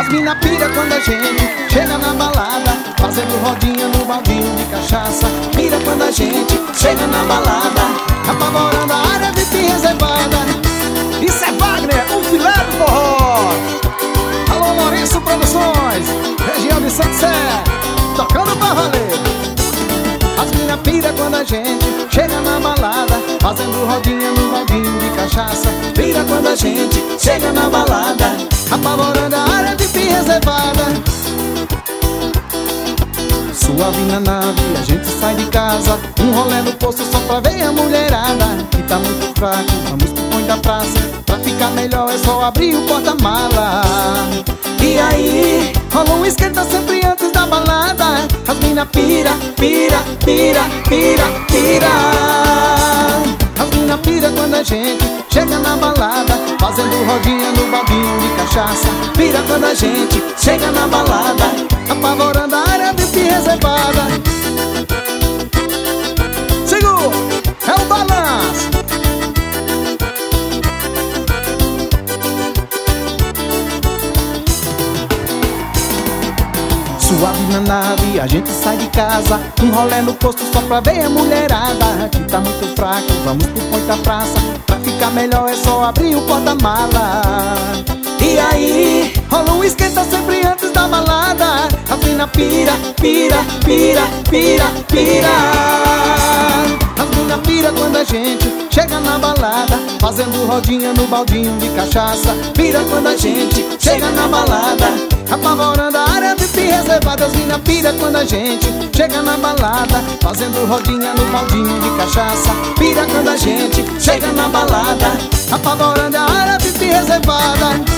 As mina pira quando a gente chega na balada, fazendo rodinha no baldinho de cachaça. Pira quando a gente chega na balada, apavorando a área VIP reservada. Isso é Wagner, o filé do forró. Alô Lourenço Produções, região de Santo Sé, tocando pra valer. As mina pira quando a gente chega na balada, fazendo rodinha no baldinho de cachaça. Pira quando a gente chega na balada, apavorando a área VIP reservada. Suave na nave, a gente sai de casa, um rolê no posto só pra ver a mulherada. Que tá muito fraco, vamos pro ponto da praça, pra ficar melhor é só abrir o porta-mala. E aí, rola um esquenta sempre antes da balada. As mina pira, pira, pira, pira, pira. As mina pira quando a gente chega na balada, fazendo rodinha no baldinho de cachaça. Pira quando a gente chega na balada, apavorando a área VIP reservada. Segura, é o balanço. Suave na nave, a gente sai de casa, um rolê no posto só pra ver a mulherada. Que tá muito fraco, vamos pro ponto da praça, pra ficar melhor é só abrir o porta-mala. E aí, rola um esquenta sempre antes da balada. As mina pira, pira, pira, pira, pira. As mina pira quando a gente chega na balada, fazendo rodinha no baldinho de cachaça. Pira quando a gente chega na balada, apavorando a área VIP reservada. As mina pira quando a gente chega na balada, fazendo rodinha no baldinho de cachaça. Pira quando a gente chega na balada, apavorando a área VIP reservada.